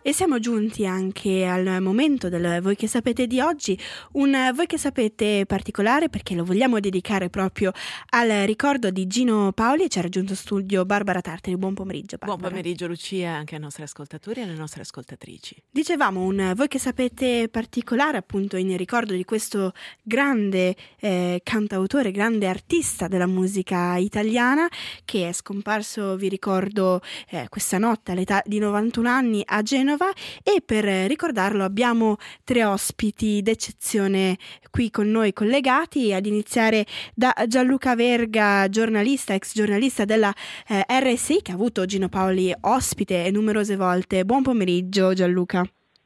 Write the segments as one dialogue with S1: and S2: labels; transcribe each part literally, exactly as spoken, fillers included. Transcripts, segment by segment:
S1: E siamo giunti anche al momento del Voi che sapete di oggi, un Voi che sapete particolare perché lo vogliamo dedicare proprio al ricordo di Gino Paoli. Ci ha raggiunto in studio Barbara Tartari. Buon pomeriggio, Barbara.
S2: Buon pomeriggio Lucia, anche ai nostri ascoltatori e alle nostre ascoltatrici.
S1: Dicevamo un Voi che sapete particolare appunto in ricordo di questo grande eh, cantautore, grande artista della musica italiana che è scomparso, vi ricordo, eh, questa notte all'età di novantuno anni a Genova. E per ricordarlo abbiamo tre ospiti d'eccezione qui con noi collegati, ad iniziare da Gianluca Verga, giornalista, ex giornalista della eh, R S I, che ha avuto Gino Paoli ospite numerose volte. Buon pomeriggio Gianluca.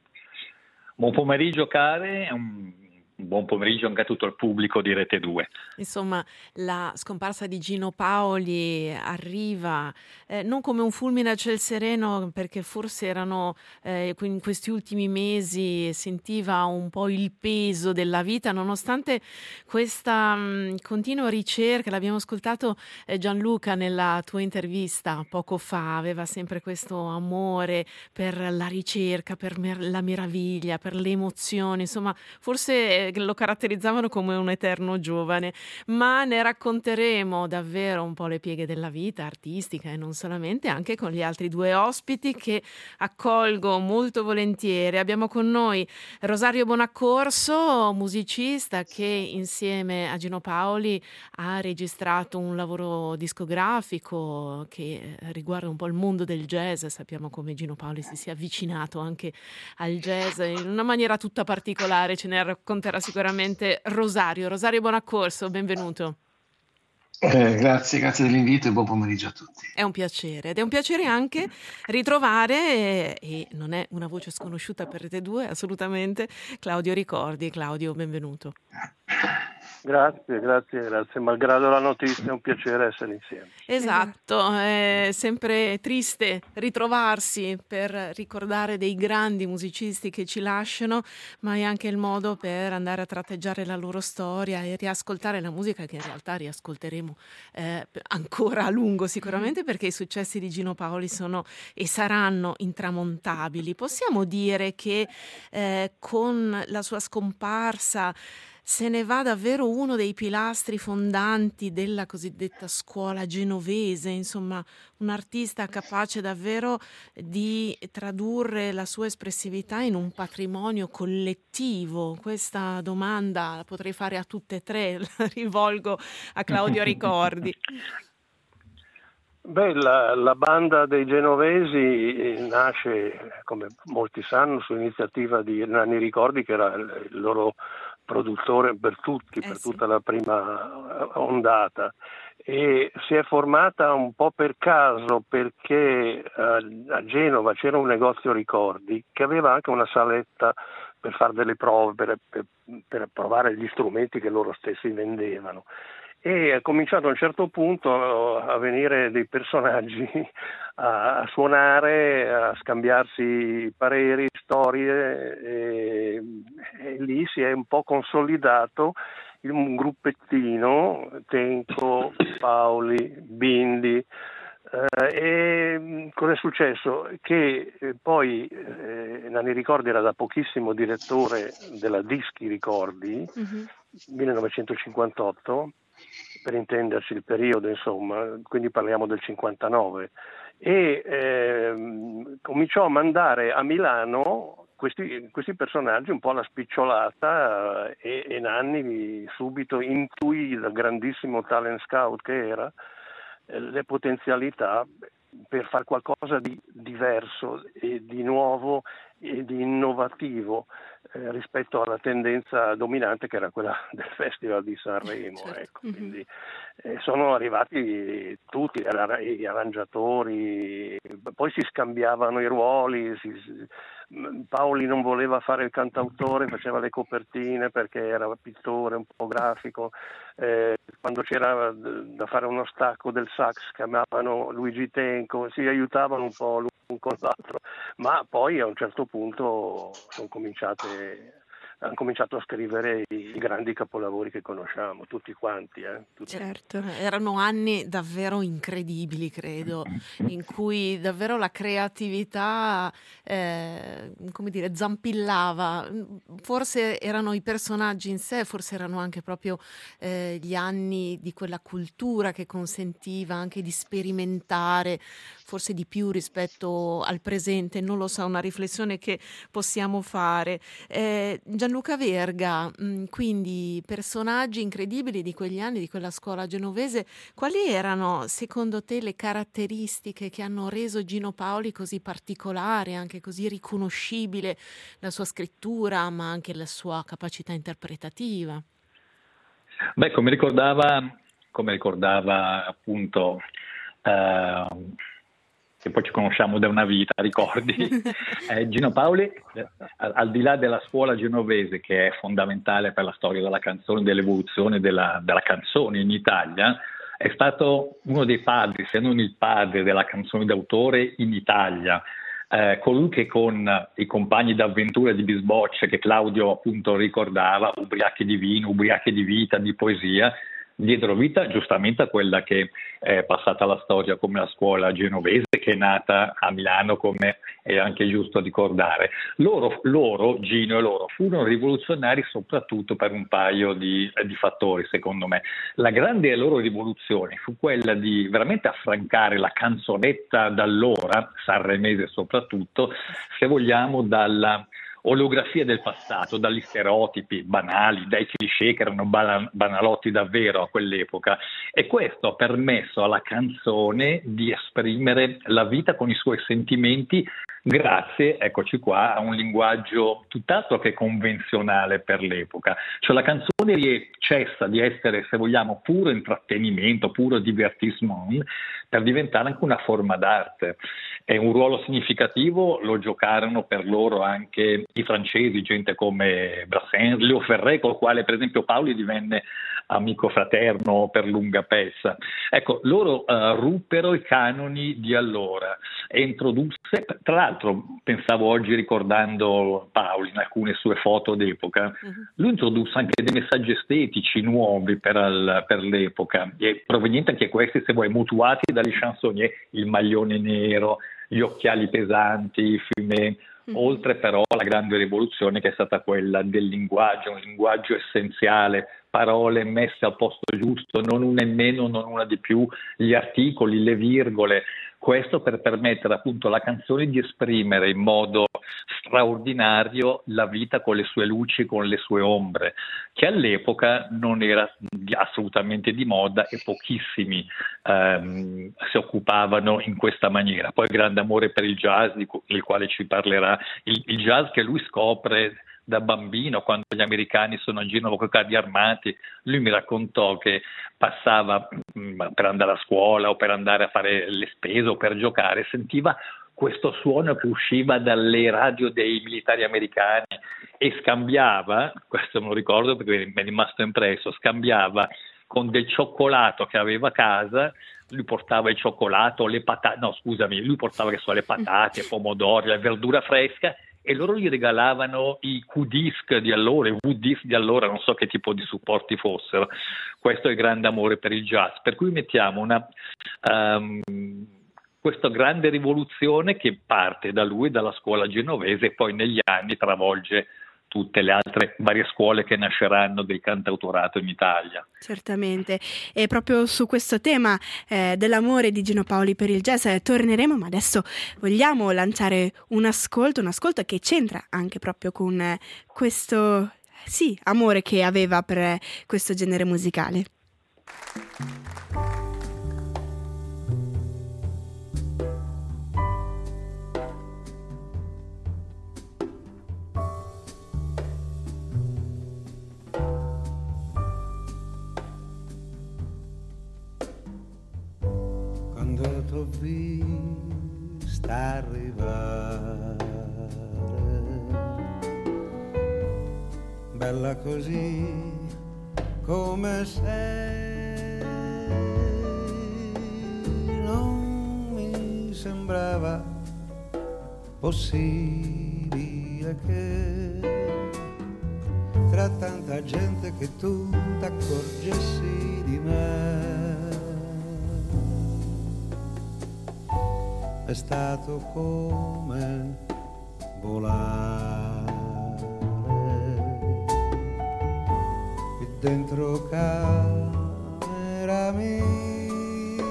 S3: Buon pomeriggio care, un buon pomeriggio anche a tutto il pubblico di Rete due.
S2: Insomma, la scomparsa di Gino Paoli arriva eh, non come un fulmine a ciel sereno, perché forse erano eh, in questi ultimi mesi sentiva un po' il peso della vita, nonostante questa mh, continua ricerca. L'abbiamo ascoltato eh, Gianluca nella tua intervista poco fa, aveva sempre questo amore per la ricerca, per mer- la meraviglia, per le emozioni, insomma, forse eh, lo caratterizzavano come un eterno giovane, ma ne racconteremo davvero un po' le pieghe della vita artistica e non solamente, anche con gli altri due ospiti che accolgo molto volentieri. Abbiamo con noi Rosario Bonaccorso, musicista che insieme a Gino Paoli ha registrato un lavoro discografico che riguarda un po' il mondo del jazz. Sappiamo come Gino Paoli si sia avvicinato anche al jazz in una maniera tutta particolare, ce ne racconterà sicuramente Rosario. Rosario Bonaccorso, benvenuto.
S4: Eh, grazie, grazie dell'invito e buon pomeriggio a tutti.
S2: È un piacere ed è un piacere anche ritrovare, e, e non è una voce sconosciuta per Rete due, assolutamente, Claudio Ricordi. Claudio, benvenuto.
S5: Grazie, grazie, grazie. Malgrado la notizia è un piacere essere insieme.
S2: Esatto, è sempre triste ritrovarsi per ricordare dei grandi musicisti che ci lasciano, ma è anche il modo per andare a tratteggiare la loro storia e riascoltare la musica che in realtà riascolteremo eh, ancora a lungo sicuramente, perché i successi di Gino Paoli sono e saranno intramontabili. Possiamo dire che eh, con la sua scomparsa se ne va davvero uno dei pilastri fondanti della cosiddetta scuola genovese, insomma un artista capace davvero di tradurre la sua espressività in un patrimonio collettivo. Questa domanda la potrei fare a tutte e tre, la rivolgo a Claudio Ricordi.
S5: Beh, la, la banda dei genovesi nasce, come molti sanno, su iniziativa di Nanni Ricordi, che era il loro produttore per tutti, eh per sì. tutta la prima ondata, e si è formata un po' per caso perché a, a Genova c'era un negozio Ricordi che aveva anche una saletta per fare delle prove, per, per, per provare gli strumenti che loro stessi vendevano. E è cominciato a un certo punto a venire dei personaggi a, a suonare, a scambiarsi pareri, storie, e, e lì si è un po' consolidato un gruppettino, Tenco, Paoli, Bindi. Eh, e cosa è successo? Che eh, poi eh, Nanni Ricordi era da pochissimo direttore della Dischi Ricordi, mm-hmm. millenovecentocinquantotto, per intenderci il periodo, insomma, quindi parliamo del cinquantanove, e eh, cominciò a mandare a Milano questi, questi personaggi un po' alla spicciolata, eh, e, e Nanni subito intuì, il grandissimo talent scout che era, eh, le potenzialità per fare qualcosa di diverso e di nuovo e di innovativo eh, rispetto alla tendenza dominante che era quella del Festival di Sanremo. Certo. Ecco. Mm-hmm. Quindi eh, sono arrivati tutti, gli arrangiatori, poi si scambiavano i ruoli, si, Paoli non voleva fare il cantautore, faceva le copertine perché era pittore, un po' grafico. Eh, quando c'era da fare uno stacco del sax chiamavano Luigi Tenco, si aiutavano un po' l'un con l'altro, ma poi a un certo punto sono cominciate hanno cominciato a scrivere i, i grandi capolavori che conosciamo, tutti quanti. Eh? Tutti.
S2: Certo. Erano anni davvero incredibili, credo, in cui davvero la creatività, eh, come dire, zampillava. Forse erano i personaggi in sé, forse erano anche proprio eh, gli anni di quella cultura che consentiva anche di sperimentare, forse di più rispetto al presente, non lo so, una riflessione che possiamo fare. Eh, Gianluca Verga, mh, quindi personaggi incredibili di quegli anni, di quella scuola genovese, quali erano secondo te le caratteristiche che hanno reso Gino Paoli così particolare, anche così riconoscibile, la sua scrittura ma anche la sua capacità interpretativa?
S3: Beh, come ricordava, come ricordava appunto, eh, che poi ci conosciamo da una vita, ricordi, eh, Gino Paoli, eh, al di là della scuola genovese, che è fondamentale per la storia della canzone, dell'evoluzione della, della canzone in Italia, è stato uno dei padri, se non il padre della canzone d'autore in Italia. Eh, colui che con i compagni d'avventura di Bisboccia, che Claudio appunto ricordava, ubriachi di vino, ubriachi di vita, di poesia, diedero vita giustamente a quella che è passata alla storia come la scuola genovese, che è nata a Milano, come è anche giusto ricordare. Loro, loro Gino e loro, furono rivoluzionari soprattutto per un paio di, di fattori, secondo me. La grande loro rivoluzione fu quella di veramente affrancare la canzonetta d'allora, sanremese soprattutto, se vogliamo, dalla olografia del passato, dagli stereotipi banali, dai cliché che erano banalotti davvero a quell'epoca, e questo ha permesso alla canzone di esprimere la vita con i suoi sentimenti grazie, eccoci qua, a un linguaggio tutt'altro che convenzionale per l'epoca. Cioè la canzone cessa di essere, se vogliamo, puro intrattenimento, puro divertissement, per diventare anche una forma d'arte. E un ruolo significativo lo giocarono per loro anche i francesi, gente come Brassens, Leo Ferré, col quale per esempio Paoli divenne amico fraterno per lunga pezza. Ecco, loro uh, ruppero i canoni di allora e introdusse, tra l'altro pensavo oggi ricordando Paoli in alcune sue foto d'epoca, uh-huh. lui introdusse anche dei messaggi estetici nuovi per, al, per l'epoca, e provenienti anche questi, se vuoi, mutuati dagli chansonnier, il maglione nero, gli occhiali pesanti, i fumé, mm. oltre però alla grande rivoluzione che è stata quella del linguaggio, un linguaggio essenziale, parole messe al posto giusto, non una in meno, non una di più, gli articoli, le virgole, questo per permettere appunto alla canzone di esprimere in modo straordinario la vita con le sue luci, con le sue ombre, che all'epoca non era assolutamente di moda e pochissimi ehm, si occupavano in questa maniera. Poi grande amore per il jazz, di cui, il quale ci parlerà, il, il jazz che lui scopre da bambino, quando gli americani sono a giro con i carri armati. Lui mi raccontò che passava mh, per andare a scuola o per andare a fare le spese o per giocare, sentiva questo suono che usciva dalle radio dei militari americani e scambiava, questo me lo ricordo perché mi è rimasto impresso, scambiava con del cioccolato che aveva a casa. Lui portava il cioccolato, le patate, no scusami, lui portava che so le patate, pomodori, la verdura fresca, e loro gli regalavano i Q-disc di allora, i V-disc di allora, non so che tipo di supporti fossero. Questo è il grande amore per il jazz, per cui mettiamo una um, questa grande rivoluzione che parte da lui, dalla scuola genovese, e poi negli anni travolge tutte le altre varie scuole che nasceranno del cantautorato in Italia.
S1: Certamente, e proprio su questo tema eh, dell'amore di Gino Paoli per il jazz eh, torneremo, ma adesso vogliamo lanciare un ascolto, un ascolto che c'entra anche proprio con eh, questo sì, amore che aveva per eh, questo genere musicale.
S6: T'ho vista arrivare, bella così come sei, non mi sembrava possibile che tra tanta gente che tu t'accorgessi di me. È stato come volare qui dentro camera mia,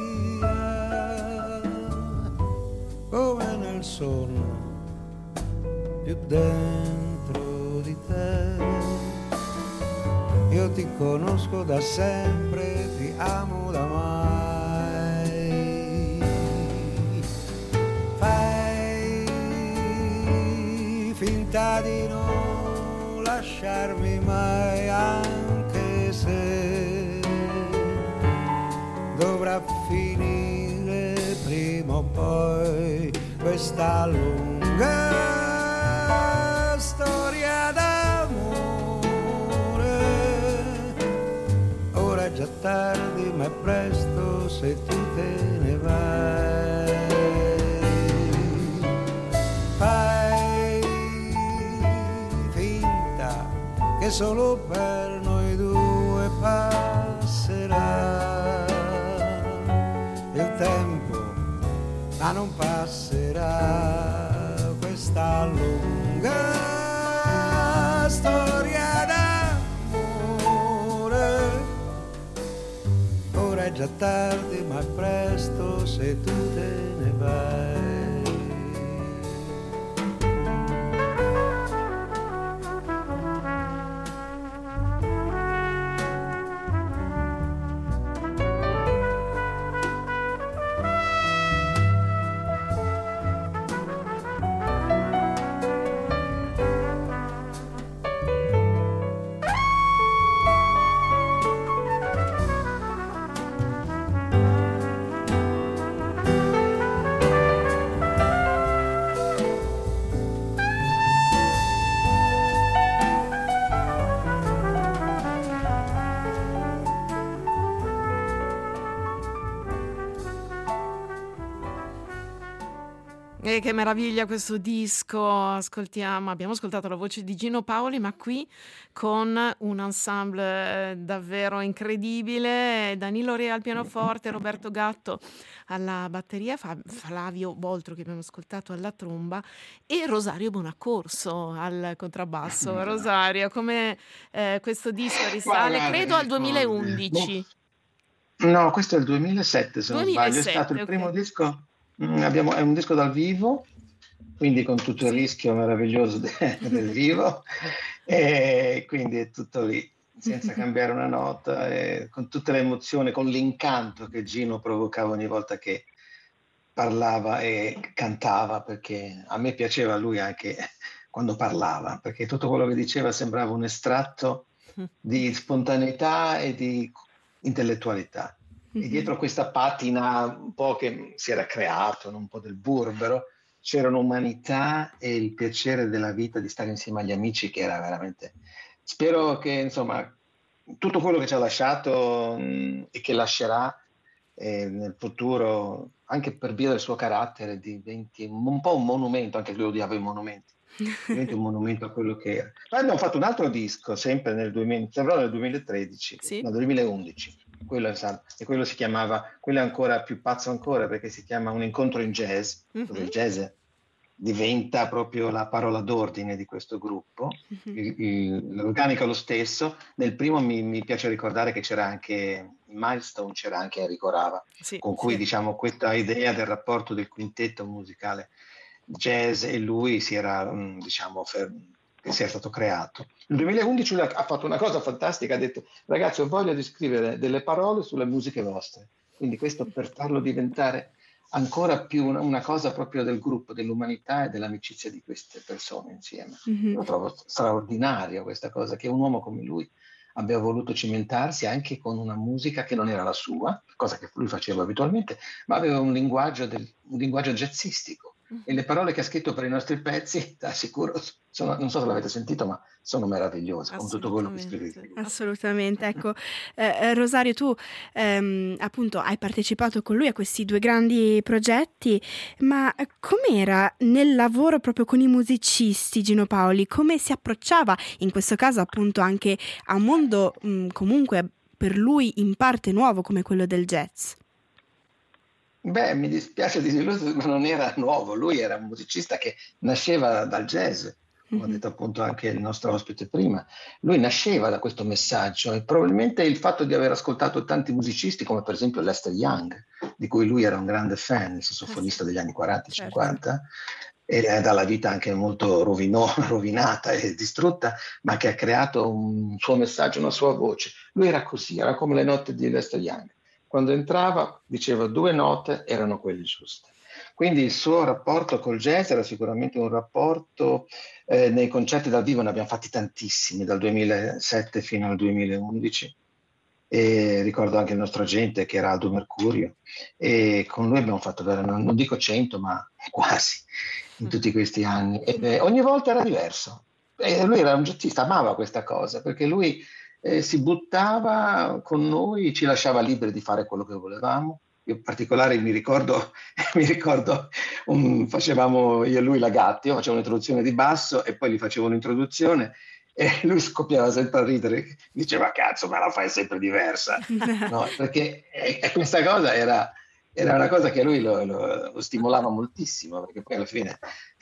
S6: come nel sonno più dentro di te. Io ti conosco da sempre, ti amo da mai. Fai finta di non lasciarmi mai, anche se dovrà finire prima o poi questa lunga storia d'amore. Ora è già tardi, ma è presto se tu te ne vai. Fai finta che solo per noi due passerà il tempo, ma non passerà questa lunga storia d'amore. Ora è già tardi, ma è presto se tu te ne vai.
S2: E che meraviglia questo disco, ascoltiamo, abbiamo ascoltato la voce di Gino Paoli, ma qui con un ensemble davvero incredibile, Danilo Rea al pianoforte, Roberto Gatto alla batteria, Flavio Boltro che abbiamo ascoltato alla tromba e Rosario Bonaccorso al contrabbasso. Rosario, come eh, questo disco risale,
S4: Guarda,
S2: credo al duemilaundici.
S4: No, questo è il duemilasette se non sbaglio, è stato il
S2: ok.
S4: primo disco. Mm, abbiamo, è un disco dal vivo, quindi con tutto il
S2: Sì.
S4: rischio meraviglioso de- del vivo, e quindi è tutto lì, senza cambiare una nota, e con tutte le emozioni, con l'incanto che Gino provocava ogni volta che parlava e cantava, perché a me piaceva lui anche quando parlava, perché tutto quello che diceva sembrava un estratto di spontaneità e di intellettualità. E dietro questa patina un po' che si era creato, un po' del burbero, c'era un'umanità e il piacere della vita di stare insieme agli amici che era veramente... Spero che, insomma, tutto quello che ci ha lasciato mh, e che lascerà eh, nel futuro, anche per via del suo carattere, diventi un, un po' un monumento, anche lui odiava i monumenti, diventi un monumento a quello che era. Poi abbiamo fatto un altro disco, sempre nel, duemila, sembrò nel duemilatredici,
S2: Sì.
S4: no, duemilaundici. Quello, e quello si chiamava, quello è ancora più pazzo ancora perché si chiama Un incontro in jazz,
S2: Mhm.
S4: dove il jazz diventa proprio la parola d'ordine di questo gruppo.
S2: Mhm.
S4: Il- il- l'organico è lo stesso. Nel primo mi, mi piace ricordare che c'era anche in Milestone, c'era anche Enrico Rava,
S2: Sì,
S4: con cui
S2: sì.
S4: diciamo questa idea del rapporto del quintetto musicale jazz e lui si era mh, diciamo fer- che sia stato creato. Nel duemilaundici lui ha ha fatto una cosa fantastica, ha detto ragazzi ho voglia di scrivere delle parole sulle musiche vostre, quindi questo per farlo diventare ancora più una, una cosa proprio del gruppo, dell'umanità e dell'amicizia di queste persone insieme.
S1: Mhm.
S4: Lo trovo straordinario questa cosa, che un uomo come lui abbia voluto cimentarsi anche con una musica che non era la sua, cosa che lui faceva abitualmente, ma aveva un linguaggio, del, un linguaggio jazzistico, e le parole che ha scritto per i nostri pezzi, ti assicuro, sono, non so se l'avete sentito, ma sono meravigliose, con tutto quello che scrive.
S1: Assolutamente, ecco. Eh, Rosario, tu ehm, appunto hai partecipato con lui a questi due grandi progetti, ma com'era nel lavoro proprio con i musicisti Gino Paoli? Come si approcciava in questo caso appunto anche a un mondo mh, comunque per lui in parte nuovo come quello del jazz?
S4: Beh, mi dispiace di lui, ma non era nuovo, lui era un musicista che nasceva dal jazz, come ha detto appunto anche il nostro ospite prima. Lui nasceva da questo messaggio e probabilmente il fatto di aver ascoltato tanti musicisti, come per esempio Lester Young, di cui lui era un grande fan, il sassofonista degli anni quaranta cinquanta, e dalla vita anche molto rovino, rovinata e distrutta, ma che ha creato un suo messaggio, una sua voce. Lui era così, era come le note di Lester Young. Quando entrava diceva due note, erano quelle giuste. Quindi il suo rapporto col jazz era sicuramente un rapporto, eh, nei concerti dal vivo ne abbiamo fatti tantissimi, dal duemilasette fino al duemilaundici, e ricordo anche il nostro agente che era Aldo Mercurio, e con lui abbiamo fatto, non, non dico cento, ma quasi, in tutti questi anni. E, eh, ogni volta era diverso. E lui era un jazzista, amava questa cosa, perché lui Eh, si buttava con noi, ci lasciava liberi di fare quello che volevamo. Io in particolare mi ricordo, mi ricordo un, facevamo io e lui la Gatti, io facevo un'introduzione di basso e poi gli facevo un'introduzione e lui scoppiava sempre a ridere, diceva cazzo ma la fai sempre diversa, no, perché e, e questa cosa era, era una cosa che lui lo, lo, lo stimolava moltissimo, perché poi alla fine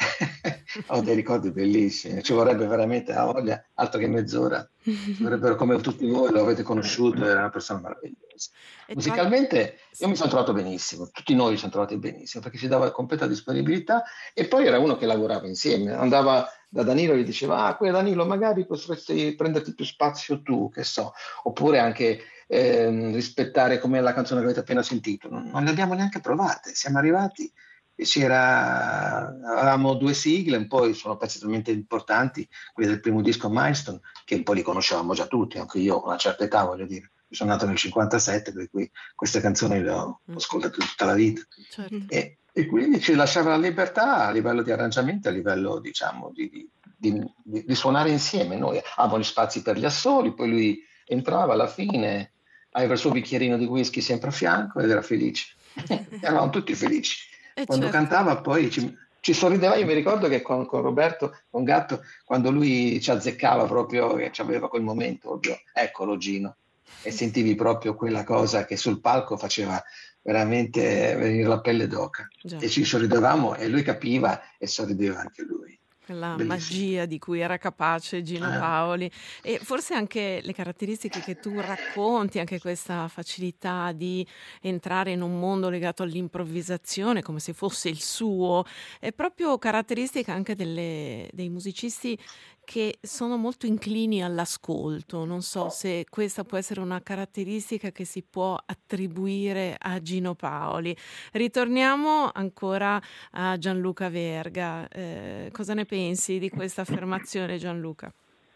S4: ho dei ricordi bellissimi, ci vorrebbe veramente a voglia, altro che mezz'ora, ci vorrebbero, come tutti voi lo avete conosciuto, era una persona meravigliosa. Musicalmente io mi sono trovato benissimo, tutti noi ci siamo trovati benissimo, perché ci dava completa disponibilità e poi era uno che lavorava insieme, andava da Danilo e gli diceva ah, qui Danilo magari potresti prenderti più spazio tu, che so, oppure anche eh, rispettare come la canzone che avete appena sentito, non, non le abbiamo neanche provate, siamo arrivati e c'era, avevamo due sigle, un po' sono pezzi talmente importanti, quelli del primo disco Milestone, che un po' li conoscevamo già tutti, anche io a una certa età voglio dire, io sono nato nel cinquantasette, per cui queste canzoni le ho ascoltate tutta la vita.
S2: Certo.
S4: E, e quindi ci lasciava la libertà a livello di arrangiamento, a livello diciamo di, di, di, di suonare insieme. Noi avevamo gli spazi per gli assoli, poi lui entrava alla fine, aveva il suo bicchierino di whisky sempre a fianco ed era felice. Eravamo tutti felici.
S2: Eh,
S4: Quando
S2: certo.
S4: cantava poi ci, ci sorrideva, io mi ricordo che con, con Roberto, con Gatto, quando lui ci azzeccava proprio, che aveva quel momento, proprio, eccolo Gino, e sentivi proprio quella cosa che sul palco faceva veramente venire la pelle d'oca.
S2: Già.
S4: E ci sorridevamo e lui capiva e sorrideva anche lui.
S2: La
S4: Bellissimo.
S2: magia di cui era capace Gino
S4: Eh.
S2: Paoli e forse anche le caratteristiche che tu racconti, anche questa facilità di entrare in un mondo legato all'improvvisazione come se fosse il suo, è proprio caratteristica anche delle, dei musicisti che sono molto inclini all'ascolto. Non so se questa può essere una caratteristica che si può attribuire a Gino Paoli. Ritorniamo ancora a Gianluca Verga. Eh, cosa ne pensi di questa affermazione, Gianluca?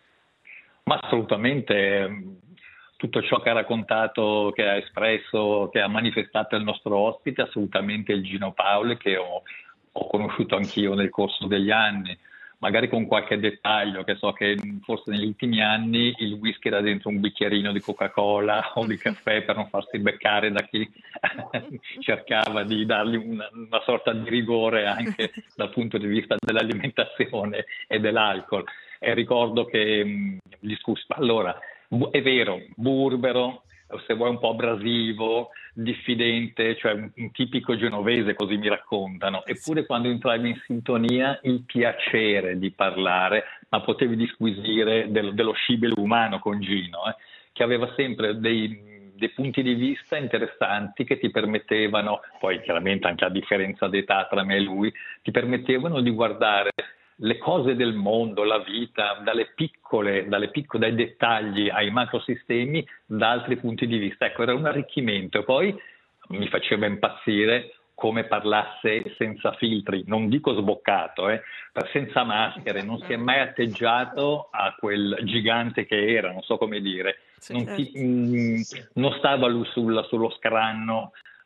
S3: Ma assolutamente, tutto ciò che ha raccontato, che ha espresso, che ha manifestato il nostro ospite, assolutamente il Gino Paoli che ho, ho conosciuto anch'io nel corso degli anni. Magari con qualche dettaglio, che so che forse negli ultimi anni il whisky era dentro un bicchierino di Coca-Cola o di caffè per non farsi beccare da chi cercava di dargli una, una sorta di rigore anche dal punto di vista dell'alimentazione e dell'alcol. E ricordo che mh, discusso, allora, bu- è vero, burbero, se vuoi un po' abrasivo, diffidente, cioè un, un tipico genovese, così mi raccontano. Eppure quando entravi in sintonia il piacere di parlare, ma potevi disquisire del, dello scibile umano con Gino, eh, che aveva sempre dei, dei punti di vista interessanti che ti permettevano, poi chiaramente anche a differenza d'età tra me e lui, ti permettevano di guardare le cose del mondo, la vita, dalle piccole, dalle piccole, dai dettagli ai macrosistemi, da altri punti di vista. Ecco, era un arricchimento. E poi mi faceva impazzire come parlasse senza filtri, non dico sboccato, eh, senza maschere, non si è mai atteggiato a quel gigante che era, non so come dire. Non, ti, mh, non stava lui sul, sullo scranno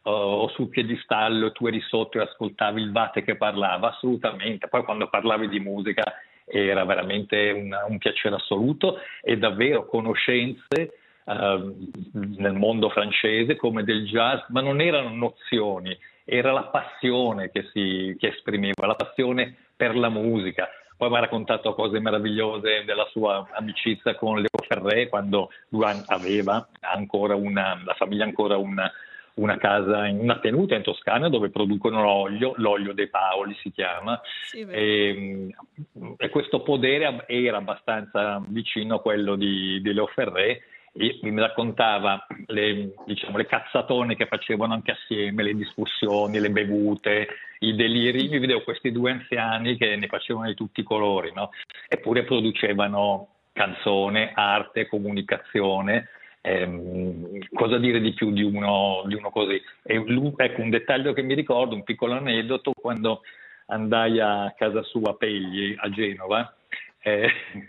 S3: o sul piedistallo, tu eri sotto e ascoltavi il vate che parlava, assolutamente. Poi quando parlavi di musica era veramente un, un piacere assoluto, e davvero conoscenze uh, nel mondo francese come del jazz, ma non erano nozioni, era la passione che si che esprimeva, la passione per la musica. Poi mi ha raccontato cose meravigliose della sua amicizia con Leo Ferré, quando lui aveva ancora una, la famiglia ancora una una casa, in una tenuta in Toscana dove producono l'olio, l'olio dei Paoli si chiama, sì, e, e questo podere era abbastanza vicino a quello di, di Leo Ferré, e mi raccontava le, diciamo, le cazzatone che facevano anche assieme, le discussioni, le bevute, i deliri. Mi vedevo questi due anziani che ne facevano di tutti i colori, no? Eppure producevano canzone, arte, comunicazione. Eh, cosa dire di più di uno, di uno così? E lui, ecco, un dettaglio che mi ricordo, un piccolo aneddoto, quando andai a casa sua a Pegli, a Genova, eh,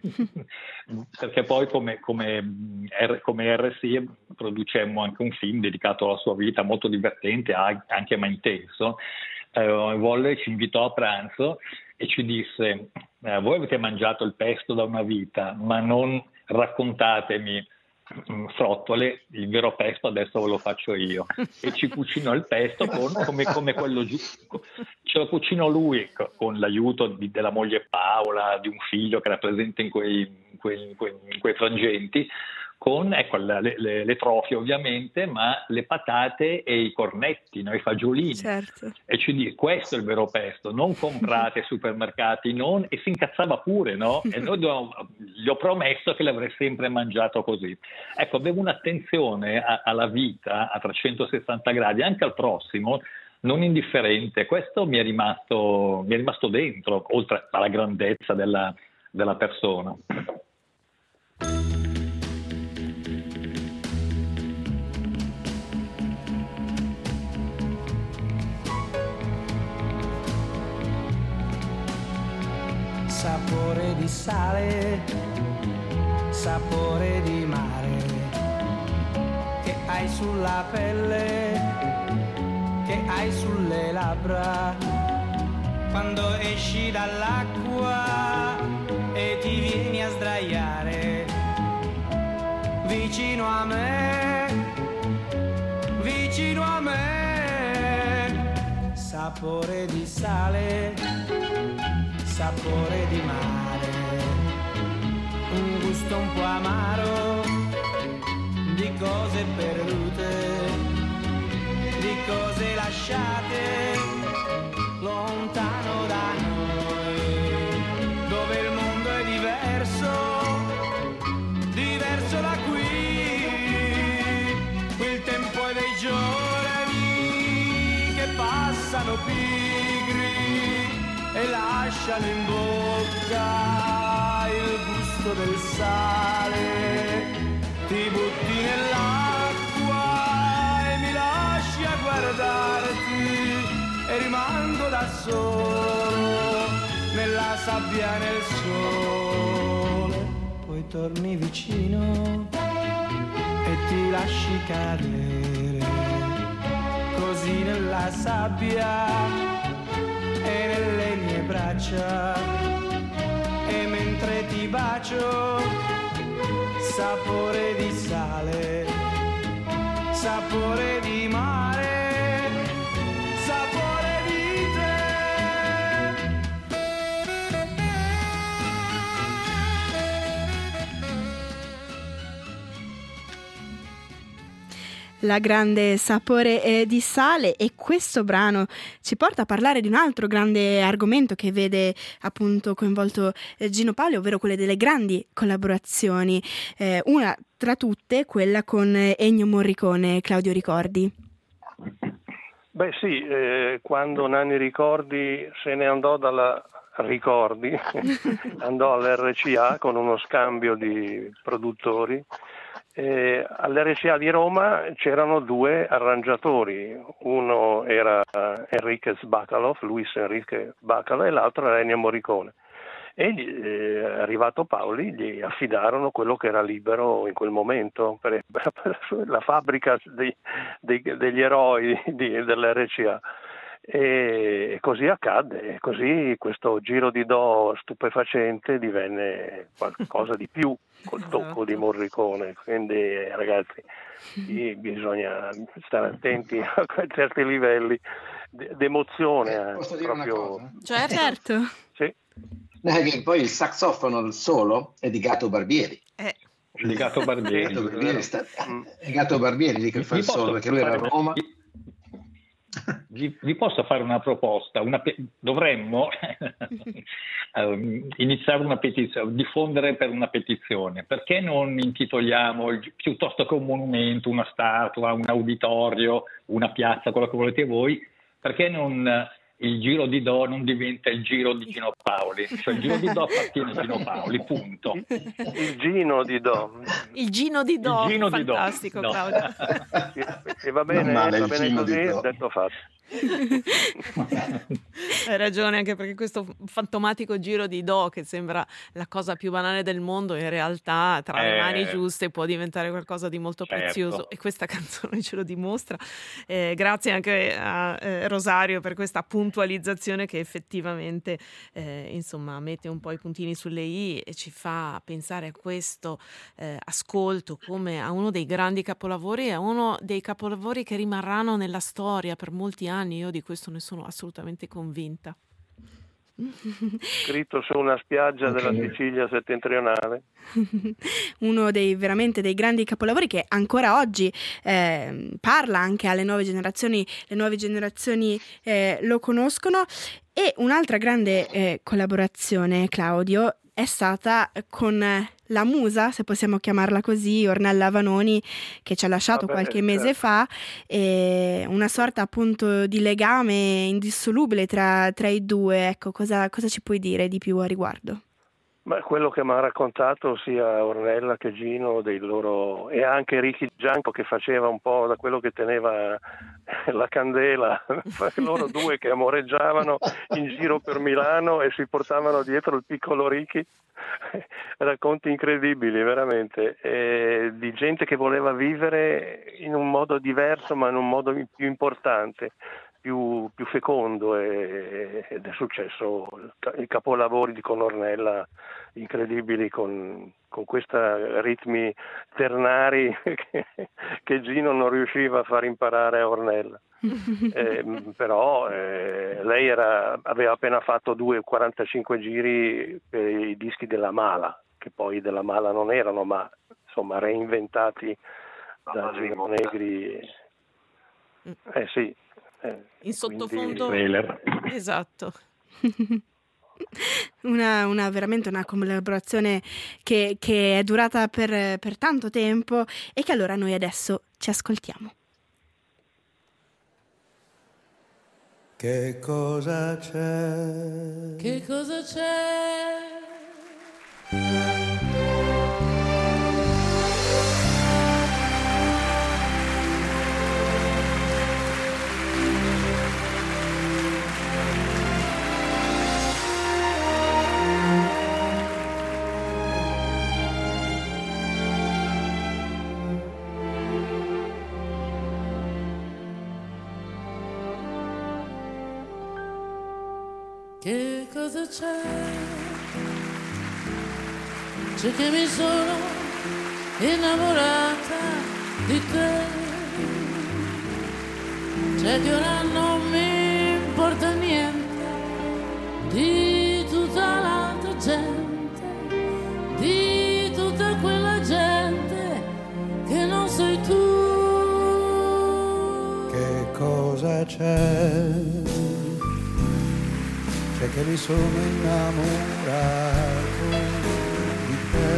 S3: perché poi come, come, come R S I producemmo anche un film dedicato alla sua vita, molto divertente, anche ma intenso. Eh, volle, ci invitò a pranzo e ci disse: eh, voi avete mangiato il pesto da una vita, ma non raccontatemi, frottole, il vero pesto adesso ve lo faccio io. E ci cucinò il pesto con, come, come quello giusto, ce lo cucinò lui con l'aiuto di, della moglie Paola, di un figlio che era presente in quei, in quei, in quei, in quei frangenti, con ecco, le, le, le trofie ovviamente, ma le patate e i cornetti, no? I fagiolini.
S1: Certo. E
S3: ci dice: questo è il vero pesto, non comprate ai supermercati, non... e si incazzava pure, no? E noi dovevamo... gli ho promesso che l'avrei sempre mangiato così. Ecco, avevo un'attenzione a, alla vita a trecentosessanta gradi, anche al prossimo, non indifferente. Questo mi è rimasto, mi è rimasto dentro, oltre alla grandezza della, della persona.
S6: Sapore di sale, sapore di mare, che hai sulla pelle, che hai sulle labbra, quando esci dall'acqua e ti vieni a sdraiare vicino a me, vicino a me. Sapore di sale, sapore di mare, un gusto un po' amaro di cose perdute, di cose lasciate lontano da noi, dove il mondo è diverso, diverso da qui. Il tempo è dei giorni che passano pigri e lasciano in bocca il gusto del sale. Ti butti nell'acqua e mi lasci a guardarti e rimango da solo nella sabbia, nel sole. Poi torni vicino e ti lasci cadere così nella sabbia e nelle mie braccia, e mentre ti bacio, sapore di sale, sapore di mare, sapore di te.
S1: La grande sapore eh, di sale, e questo brano ci porta a parlare di un altro grande argomento che vede appunto coinvolto eh, Gino Paoli, ovvero quelle delle grandi collaborazioni, eh, una tra tutte quella con Ennio Morricone. Claudio, ricordi?
S5: Beh sì, eh, quando Nanni Ricordi se ne andò dalla Ricordi, andò all'R C A con uno scambio di produttori. Eh, all'R C A di Roma c'erano due arrangiatori, uno era Enriquez Bacalov, Luis Enrique Bacalov, e l'altro era Ennio Morricone. e eh, arrivato Paoli gli affidarono quello che era libero in quel momento, per, per la fabbrica dei, dei, degli eroi di, dell'R C A. E così accadde, e così questo giro di do stupefacente divenne qualcosa di più col tocco esatto. di Morricone. Quindi ragazzi, bisogna stare attenti a certi livelli d'emozione.
S4: Eh, posso dire
S5: proprio...
S4: una cosa?
S1: Cioè, certo.
S5: Sì.
S4: Eh, poi il saxofono, il solo, è di Gato Barbieri.
S1: Eh.
S3: Di Gatto Barbieri.
S4: Gato Barbieri sta... È Gato Barbieri lì che fa il solo, perché lui era a Roma.
S3: Vi, vi posso fare una proposta? Una pe- dovremmo iniziare una petizione, diffondere per una petizione. Perché non intitoliamo piuttosto che un monumento, una statua, un auditorio, una piazza, quello che volete voi? Perché non il giro di do non diventa il giro di Gino Paoli? Cioè il giro di do appartiene a Gino Paoli, punto.
S5: Il Gino di do.
S2: Il Gino di do,
S3: il Gino
S2: fantastico
S3: di do.
S2: Claudio.
S5: E va bene,
S4: male,
S5: va bene così, detto fatto.
S2: Hai ragione, anche perché questo fantomatico giro di do, che sembra la cosa più banale del mondo, in realtà tra le
S3: Eh,
S2: mani giuste può diventare qualcosa di molto
S3: certo.
S2: prezioso, e questa canzone ce lo dimostra. Eh, grazie anche a eh, Rosario per questa puntualizzazione che effettivamente eh, insomma mette un po' i puntini sulle i e ci fa pensare a questo eh, ascolto come a uno dei grandi capolavori, a uno dei capolavori che rimarranno nella storia per molti anni. Io di questo ne sono assolutamente convinta.
S5: Scritto su una spiaggia okay. della Sicilia settentrionale.
S1: Uno dei veramente dei grandi capolavori che ancora oggi eh, parla anche alle nuove generazioni, le nuove generazioni eh, lo conoscono. E un'altra grande eh, collaborazione, Claudio, è stata con la musa, se possiamo chiamarla così, Ornella Vanoni, che ci ha lasciato
S5: Vabbè,
S1: qualche mese
S5: certo.
S1: fa, e una sorta appunto di legame indissolubile tra, tra i due. Ecco, cosa, cosa ci puoi dire di più a riguardo?
S5: Ma quello che mi ha raccontato sia Ornella che Gino dei loro, e anche Ricky Gianco, che faceva un po' da quello che teneva la candela, loro due che amoreggiavano in giro per Milano e si portavano dietro il piccolo Ricky. Racconti incredibili veramente, e di gente che voleva vivere in un modo diverso, ma in un modo più importante, più, più fecondo, e, ed è successo i capolavori di con Ornella incredibili, con, con questi ritmi ternari che, che Gino non riusciva a far imparare a Ornella. Eh, però eh, lei era, aveva appena fatto due quarantacinque giri per i dischi della Mala, che poi della Mala non erano, ma insomma reinventati da Gino Negri. Eh sì. Eh,
S2: in sottofondo
S3: quindi...
S2: esatto.
S1: Una, una veramente una collaborazione che, che è durata per, per tanto tempo, e che allora noi adesso ci ascoltiamo.
S6: Che cosa c'è?
S7: Che cosa c'è? Che cosa c'è? C'è che mi sono innamorata di te. C'è che ora non mi importa niente di tutta l'altra gente, di tutta quella gente che non sei tu.
S6: Che cosa c'è? C'è che mi sono innamorato di te,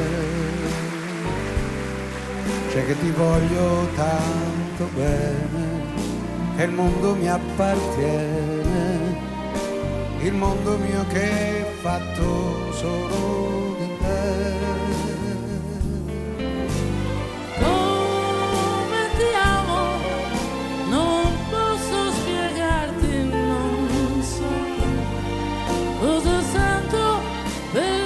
S6: c'è che ti voglio tanto bene, che il mondo mi appartiene, il mondo mio che è fatto solo di te.
S7: Come ti amo, non posso spiegarti, non so cosa sento per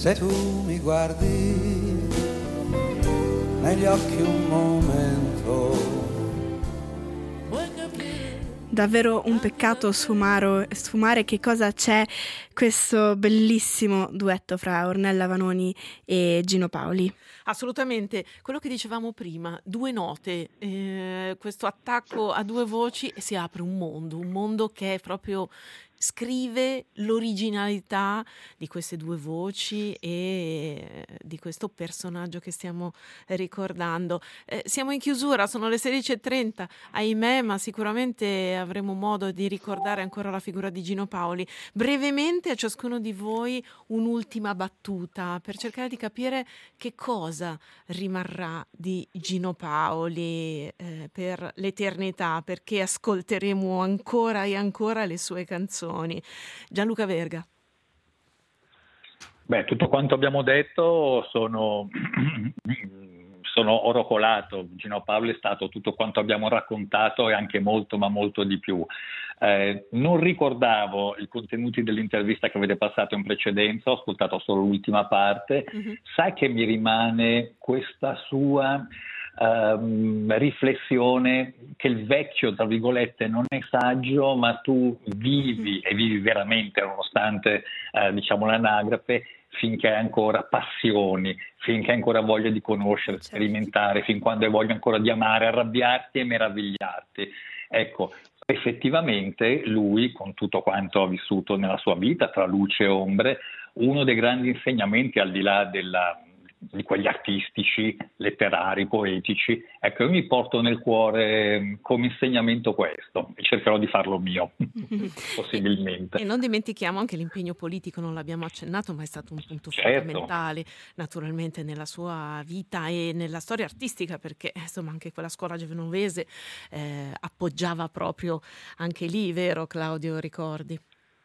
S6: se tu mi guardi negli occhi un momento.
S1: Davvero un peccato sfumare, sfumare che cosa c'è questo bellissimo duetto fra Ornella Vanoni e Gino Paoli.
S2: Assolutamente, quello che dicevamo prima, due note, eh, questo attacco a due voci e si apre un mondo, un mondo che è proprio scrive l'originalità di queste due voci e di questo personaggio che stiamo ricordando. Eh, siamo in chiusura, sono le sedici e trenta, ahimè, ma sicuramente avremo modo di ricordare ancora la figura di Gino Paoli. Brevemente a ciascuno di voi un'ultima battuta per cercare di capire che cosa rimarrà di Gino Paoli eh, per l'eternità, perché ascolteremo ancora e ancora le sue canzoni. Gianluca Verga.
S3: Beh, tutto quanto abbiamo detto sono, sono oro colato. Gino Paoli è stato tutto quanto abbiamo raccontato e anche molto, ma molto di più. Eh, non ricordavo i contenuti dell'intervista che avete passato in precedenza, ho ascoltato solo l'ultima parte. Mm-hmm. Sai che mi rimane questa sua Um, riflessione che il vecchio, tra virgolette, non è saggio, ma tu vivi e vivi veramente, nonostante uh, diciamo l'anagrafe, finché hai ancora passioni, finché hai ancora voglia di conoscere, sperimentare, fin quando hai voglia ancora di amare, arrabbiarti e meravigliarti. Ecco, effettivamente lui, con tutto quanto ha vissuto nella sua vita, tra luce e ombre, uno dei grandi insegnamenti, al di là della di quegli artistici, letterari, poetici, ecco, io mi porto nel cuore come insegnamento questo e cercherò di farlo mio, possibilmente.
S2: E, e non dimentichiamo anche l'impegno politico, non l'abbiamo accennato, ma è stato un punto
S3: certo.
S2: fondamentale naturalmente nella sua vita e nella storia artistica, perché insomma anche quella scuola genovese eh, appoggiava proprio anche lì, vero Claudio, ricordi?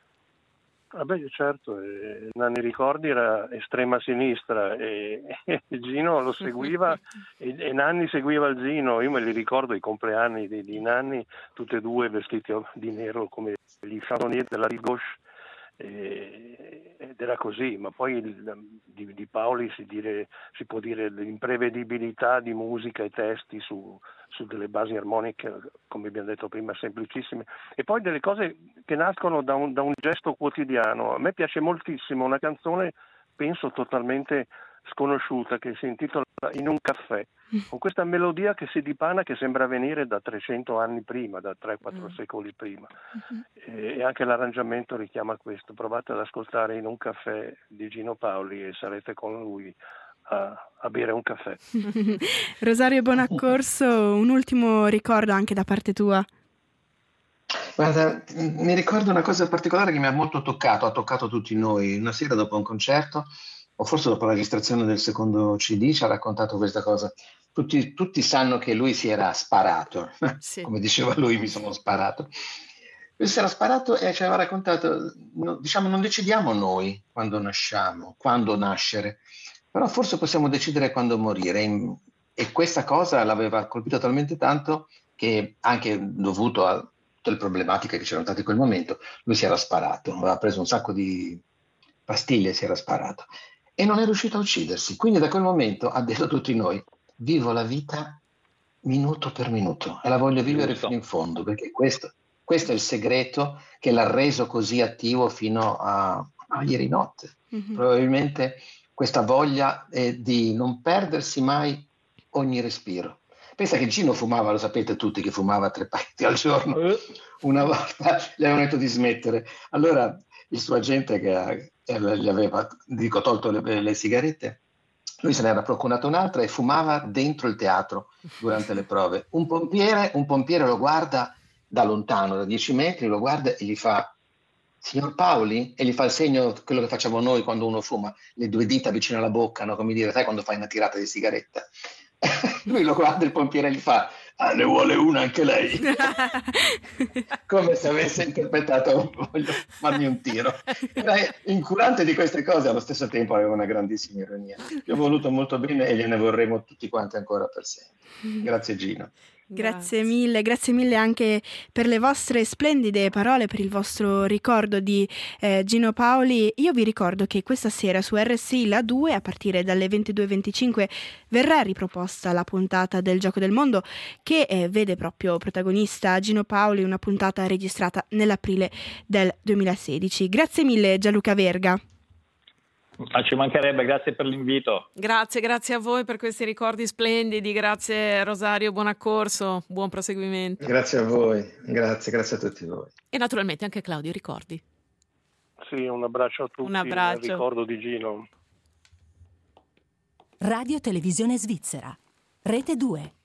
S5: Ah beh, certo, eh, Nanni Ricordi era estrema sinistra e, e Gino lo seguiva e, e Nanni seguiva il Gino. Io me li ricordo i compleanni di, di Nanni, tutti e due vestiti di nero come gli chansonnier della Rive Gauche, eh, ed era così. Ma poi il, di, di Paoli si, dire, si può dire l'imprevedibilità di musica e testi su su delle basi armoniche, come abbiamo detto prima, semplicissime, e poi delle cose che nascono da un, da un gesto quotidiano. A me piace moltissimo una canzone, penso totalmente sconosciuta, che si intitola In un caffè, con questa melodia che si dipana, che sembra venire da trecento anni prima, da tre quattro mm. secoli prima, e, e anche l'arrangiamento richiama questo. Provate ad ascoltare In un caffè di Gino Paoli e sarete con lui A, a bere un caffè.
S1: Rosario Bonaccorso, un ultimo ricordo anche da parte tua.
S4: Guarda, mi ricordo una cosa particolare che mi ha molto toccato, ha toccato tutti noi. Una sera dopo un concerto, o forse dopo la registrazione del secondo C D, ci ha raccontato questa cosa. Tutti, tutti sanno che lui si era sparato, sì. Come diceva lui, mi sono sparato. Lui si era sparato e ci aveva raccontato, no, diciamo, non decidiamo noi quando nasciamo, quando nascere, però forse possiamo decidere quando morire, e questa cosa l'aveva colpito talmente tanto che, anche dovuto a tutte le problematiche che c'erano state in quel momento, lui si era sparato, aveva preso un sacco di pastiglie e si era sparato e non è riuscito a uccidersi. Quindi da quel momento ha detto a tutti noi: vivo la vita minuto per minuto e la voglio vivere fino in fondo, perché questo, questo è il segreto che l'ha reso così attivo fino a, a ieri notte. Mm-hmm. Probabilmente questa voglia eh, di non perdersi mai ogni respiro. Pensa che Gino fumava, lo sapete tutti che fumava tre pacchetti al giorno. Una volta gli avevano detto di smettere. Allora il suo agente, che ha, gli aveva dico, tolto le, le sigarette, lui se ne era procurato un'altra e fumava dentro il teatro durante le prove. Un pompiere, un pompiere lo guarda da lontano, da dieci metri, lo guarda e gli fa: signor Paoli? E gli fa il segno, quello che facciamo noi quando uno fuma, le due dita vicino alla bocca, no? Come dire, sai quando fai una tirata di sigaretta? Lui lo guarda, il pompiere, e gli fa: ah, ne vuole una anche lei? Come se avesse interpretato: voglio farmi un tiro. Era incurante di queste cose, allo stesso tempo aveva una grandissima ironia. Gli ho voluto molto bene e gliene vorremmo tutti quanti ancora per sempre. Grazie Gino.
S1: Grazie mille, grazie mille anche per le vostre splendide parole, per il vostro ricordo di eh, Gino Paoli. Io vi ricordo che questa sera su R S I La due, a partire dalle ventidue e venticinque, verrà riproposta la puntata del Gioco del Mondo, che eh, vede proprio protagonista Gino Paoli, una puntata registrata nell'aprile del duemilasedici. Grazie mille Gianluca Verga.
S3: Ma ci mancherebbe, grazie per l'invito.
S2: Grazie, grazie a voi per questi ricordi splendidi, grazie Rosario, buon accorso, buon proseguimento.
S4: Grazie a voi, grazie, grazie a tutti voi.
S2: E naturalmente anche Claudio, ricordi?
S5: Sì, un abbraccio a tutti,
S2: Un abbraccio.
S5: nel ricordo di Gino.
S8: Radio Televisione Svizzera, Rete due.